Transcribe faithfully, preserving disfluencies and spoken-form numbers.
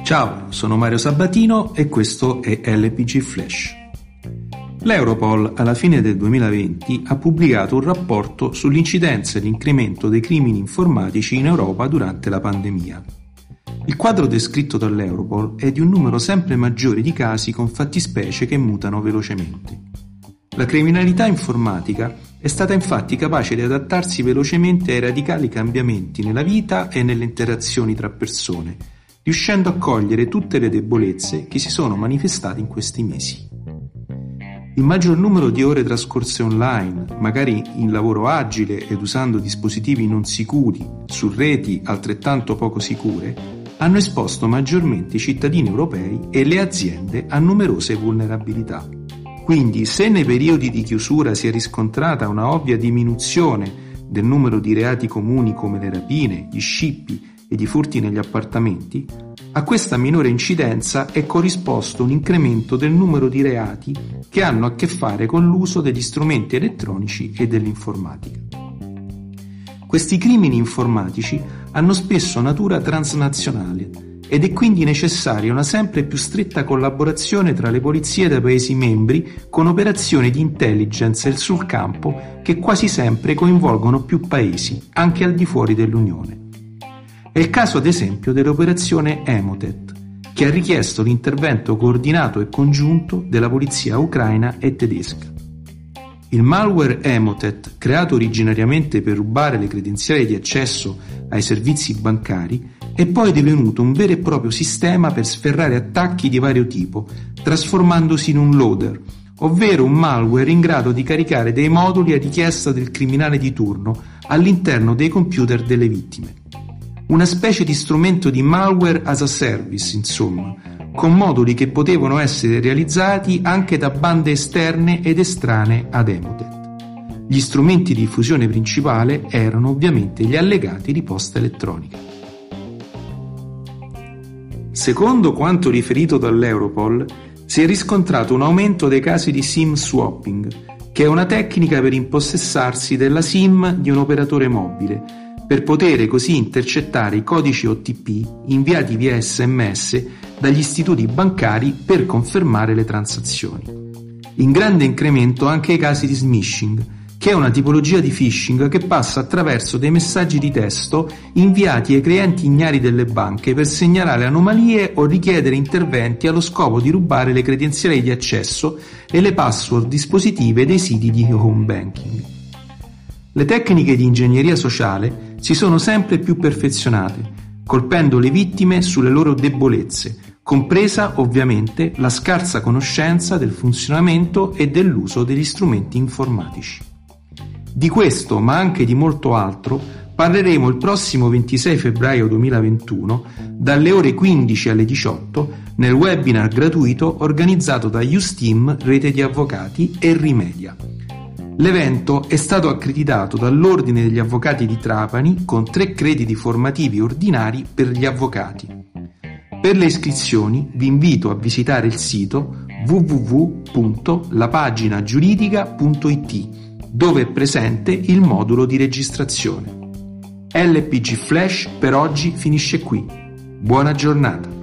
Ciao, sono Mario Sabatino e questo è L P G Flash. L'Europol alla fine del duemilaventi ha pubblicato un rapporto sull'incidenza e l'incremento dei crimini informatici in Europa durante la pandemia. Il quadro descritto dall'Europol è di un numero sempre maggiore di casi con fattispecie che mutano velocemente. La criminalità informatica è stata infatti capace di adattarsi velocemente ai radicali cambiamenti nella vita e nelle interazioni tra persone, riuscendo a cogliere tutte le debolezze che si sono manifestate in questi mesi. Il maggior numero di ore trascorse online, magari in lavoro agile ed usando dispositivi non sicuri, su reti altrettanto poco sicure, hanno esposto maggiormente i cittadini europei e le aziende a numerose vulnerabilità. Quindi, se nei periodi di chiusura si è riscontrata una ovvia diminuzione del numero di reati comuni come le rapine, gli scippi ed i furti negli appartamenti, a questa minore incidenza è corrisposto un incremento del numero di reati che hanno a che fare con l'uso degli strumenti elettronici e dell'informatica. Questi crimini informatici hanno spesso natura transnazionale ed è quindi necessaria una sempre più stretta collaborazione tra le polizie dei Paesi membri con operazioni di intelligence sul campo che quasi sempre coinvolgono più Paesi, anche al di fuori dell'Unione. È il caso ad esempio dell'operazione Emotet, che ha richiesto l'intervento coordinato e congiunto della polizia ucraina e tedesca. Il malware Emotet, creato originariamente per rubare le credenziali di accesso ai servizi bancari, è poi divenuto un vero e proprio sistema per sferrare attacchi di vario tipo, trasformandosi in un loader, ovvero un malware in grado di caricare dei moduli a richiesta del criminale di turno all'interno dei computer delle vittime. Una specie di strumento di malware as a service, insomma, con moduli che potevano essere realizzati anche da bande esterne ed estranee ad Emotet. Gli strumenti di diffusione principale erano ovviamente gli allegati di posta elettronica. Secondo quanto riferito dall'Europol, si è riscontrato un aumento dei casi di SIM swapping, che è una tecnica per impossessarsi della SIM di un operatore mobile, per poter così intercettare i codici O T P inviati via S M S dagli istituti bancari per confermare le transazioni. In grande incremento anche i casi di smishing, che è una tipologia di phishing che passa attraverso dei messaggi di testo inviati ai clienti ignari delle banche per segnalare anomalie o richiedere interventi allo scopo di rubare le credenziali di accesso e le password dispositive dei siti di home banking. Le tecniche di ingegneria sociale si sono sempre più perfezionate, colpendo le vittime sulle loro debolezze, compresa ovviamente la scarsa conoscenza del funzionamento e dell'uso degli strumenti informatici. Di questo, ma anche di molto altro, parleremo il prossimo ventisei febbraio duemilaventuno, dalle ore quindici alle diciotto, nel webinar gratuito organizzato da Usteam, Rete di Avvocati e Rimedia. L'evento è stato accreditato dall'Ordine degli Avvocati di Trapani con tre crediti formativi ordinari per gli avvocati. Per le iscrizioni vi invito a visitare il sito w w w punto la pagina giuridica punto i t, dove è presente il modulo di registrazione. L P G Flash per oggi finisce qui. Buona giornata!